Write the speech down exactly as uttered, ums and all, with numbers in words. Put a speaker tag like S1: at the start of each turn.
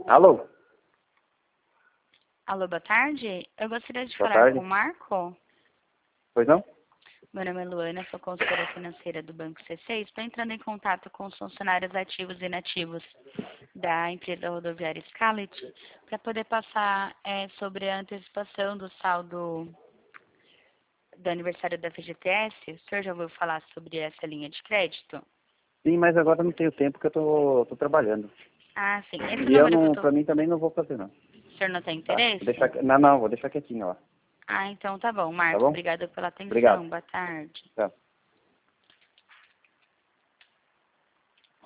S1: Alô?
S2: Alô, boa tarde. Eu gostaria de
S1: Boa
S2: falar
S1: tarde.
S2: com o Marco.
S1: Pois não?
S2: Meu nome é Luana, sou consultora financeira do Banco C seis. Estou entrando em contato com os funcionários ativos e inativos da empresa rodoviária Scalet para poder passar é, sobre a antecipação do saldo do aniversário da F G T S. O senhor já ouviu falar sobre essa linha de crédito?
S1: Sim, mas agora não tenho tempo que eu tô, tô trabalhando.
S2: Ah, sim. Esse
S1: E eu
S2: número que eu
S1: não,
S2: tô...
S1: pra mim também não vou fazer não.
S2: O senhor não tem
S1: Tá?
S2: interesse?
S1: Vou deixar, qui- não, não, vou deixar quietinho, ó.
S2: Ah, então tá bom.
S1: Tá
S2: Marcos,
S1: bom?
S2: obrigada pela
S1: Obrigado.
S2: atenção. Boa tarde.
S1: Tchau.